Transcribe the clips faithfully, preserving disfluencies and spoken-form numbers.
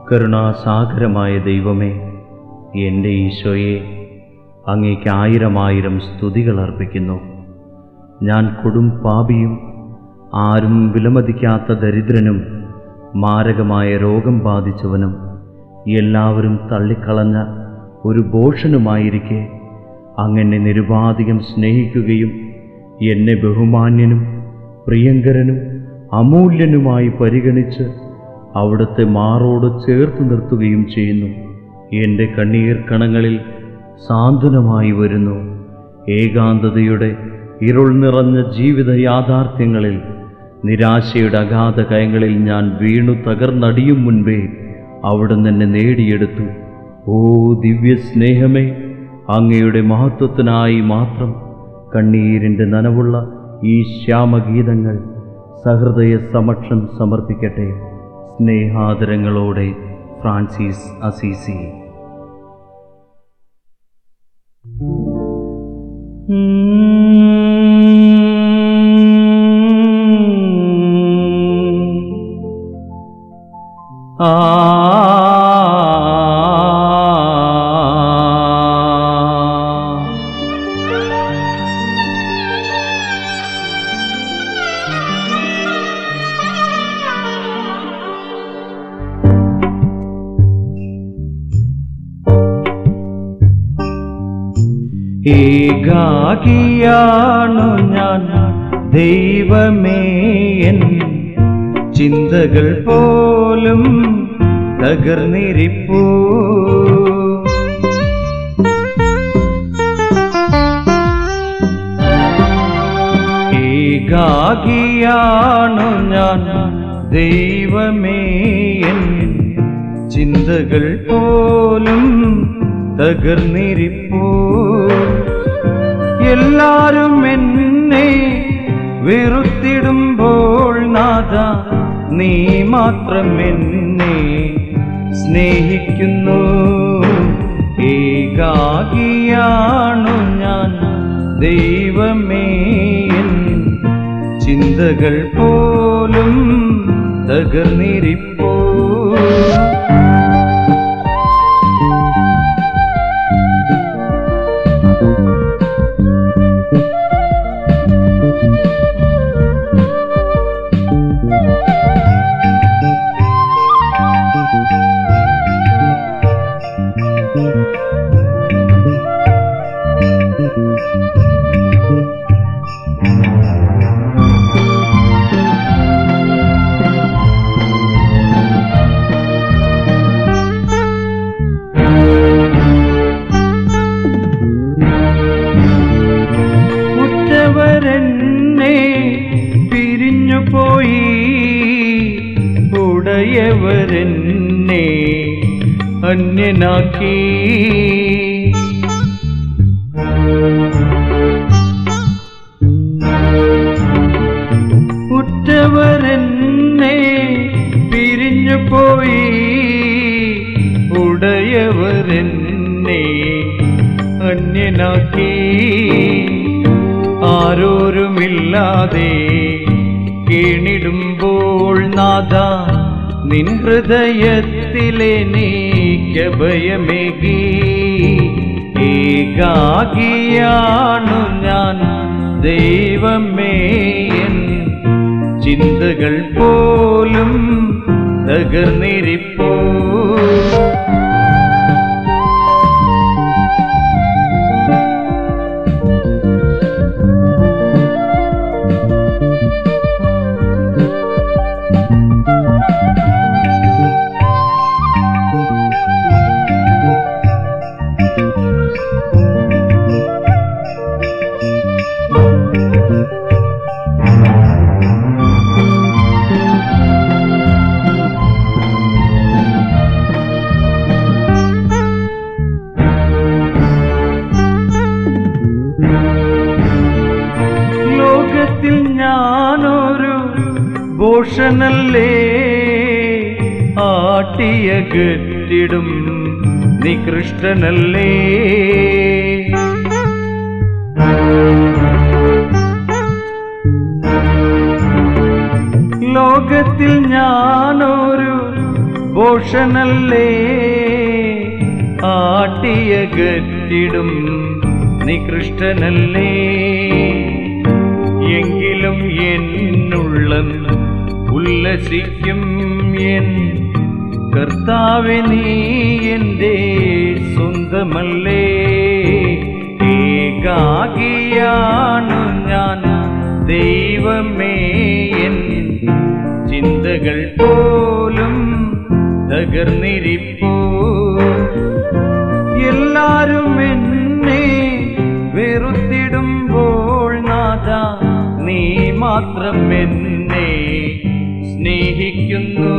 കരുണാസാഗരമായ ദൈവമേ, എൻ്റെ ഈശോയെ, അങ്ങേക്ക് ആയിരം ആയിരം സ്തുതികൾ അർപ്പിക്കുന്നു. ഞാൻ കൊടും പാപിയും ആരും വിലമതിക്കാത്ത ദരിദ്രനും മാരകമായ രോഗം ബാധിച്ചവനും എല്ലാവരും തള്ളിക്കളഞ്ഞ ഒരു ഭോഷനുമായിരിക്കെ അങ്ങെന്നെ നിരുപാധികം സ്നേഹിക്കുകയും എന്നെ ബഹുമാന്യനും പ്രിയങ്കരനും അമൂല്യനുമായി പരിഗണിച്ച് അവിടുത്തെ മാറോട് ചേർത്ത് നിർത്തുകയും ചെയ്യുന്നു. എൻ്റെ കണ്ണീർ കണങ്ങളിൽ സാന്ത്വനമായി വരുന്നു. ഏകാന്തതയുടെ ഇരുൾ നിറഞ്ഞ ജീവിത യാഥാർത്ഥ്യങ്ങളിൽ, നിരാശയുടെ അഗാധ കയങ്ങളിൽ ഞാൻ വീണു തകർന്നടിയും മുൻപേ അവിടുന്ന് എന്നെ നേടിയെടുത്തു. ഓ ദിവ്യ സ്നേഹമേ, അങ്ങയുടെ മഹത്വത്തിനായി മാത്രം കണ്ണീരിൻ്റെ നനവുള്ള ഈ ശ്യാമഗീതങ്ങൾ സഹൃദയ സമക്ഷം സമർപ്പിക്കട്ടെ. സ്നേഹാദരങ്ങളോടെ, ഫ്രാൻസിസ് അസീസി. ആ ഏകാകിയാണു ഞാൻ ദൈവമേ, എൻ ചിന്തകൾ പോലും തകർന്നിരിപ്പൂ. ഏകാകിയാണു ഞാൻ ദൈവമേ, എൻ ചിന്തകൾ പോലും തകർന്നിരിപ്പൂ. എല്ലാരും എന്നെ വെറുത്തിടുമ്പോൾ നാഥാ, നീ മാത്രം എന്നെ സ്നേഹിക്കുന്നു. ഏകാകിയാണു ഞാൻ ദൈവമേ, എൻ ചിന്തകൾ പോലും തകർന്നിരിപ്പൂ. ഉറ്റവരെന്നെ പിരിഞ്ഞുപോയി, ഉടയവരെന്നെ അന്യനാക്കി. ഉറ്റവരെന്നെ പിരിഞ്ഞുപോയി, ഉടയവരെന്നെ അന്യനാക്കി. ആരോരുമില്ലാതെ കേണിടുമ്പോൾ നാഥാ, നിൻ ഹൃദയത്തിലെനിക്കഭയമേകി. ഏകാകിയാണു ഞാൻ ദൈവമേ, എൻ ചിന്തകൾ പോലും തകർന്നിരിപ്പൂ. ലോകത്തിൽ ഞാനൊരു ഭോഷനല്ലേ, ആട്ടിയകറ്റിടും നികൃഷ്ടനല്ലേ. ലോകത്തിൽ ഞാനൊരു ഭോഷനല്ലേ ആട്ടിയകറ്റിടും നികൃഷ്ടനല്ലേ എങ്കിലും എന്നുള്ളം ഉല്ലസിക്കും എൻ കർത്താവേ നീ എൻ്റെ സ്വന്തമല്ലേ ഏകാകിയാണു ഞാൻ ദൈവമേ എൻ ചിന്തകൾ പോലും തകർന്നിരിപ്പൂ എല്ലാരും എന്നെ വെറുത്തിടുമ്പോൾ നാഥാ നീ മാത്രം എന്നെ സ്നേഹിക്കുന്നു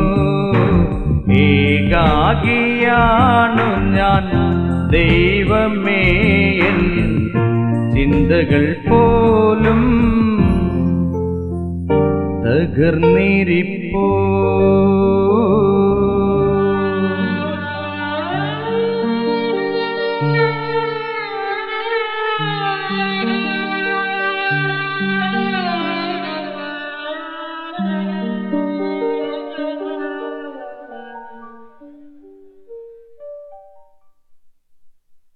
ഏകാകിയാണു ഞാൻ ദൈവമേ എൻ ചിന്തകൾ പോലും തകർന്നിരിപ്പോ